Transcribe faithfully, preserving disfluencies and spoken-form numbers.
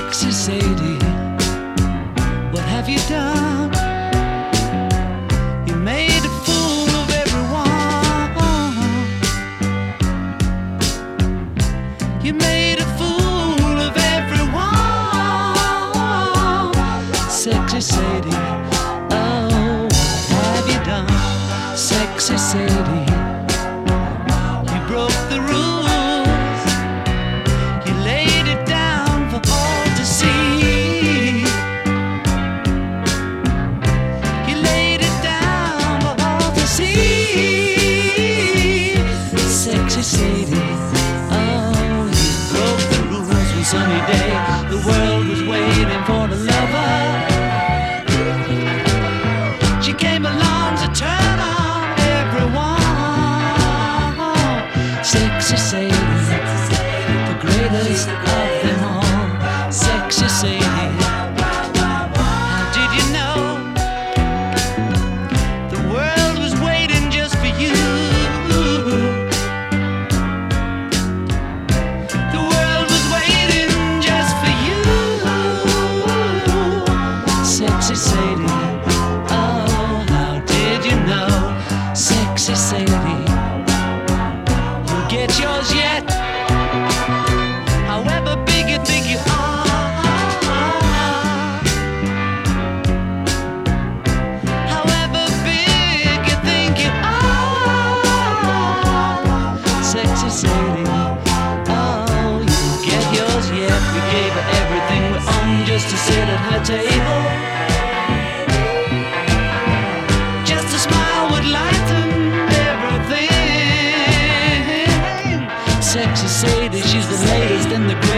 Sexy Sadie, what have you done? You made a fool of everyone. You made a fool of everyone. Sexy Sadie, oh, what have you done? Sexy Sadie, you broke the rules. You laid it down for all to see. You laid it down for all to see. Sexy Sadie, oh, you broke the rules one sunny day. The world was waiting for the lover. She came along to turn on everyone. Sexy Sadie, the greatest of them all. Sexy Sadie, how did you know the world was waiting just for you? The world was waiting just for you. Sexy Sadie, oh, how did you know? Sexy Sadie, you'll get yours yet. However big you think you are, however big you think you are. Sexy Sadie, oh, you'll get yours yet. We gave her everything we own just to sit at her table. Just a smile would lighten everything. Sexy Sadie, she's the latest and the greatest.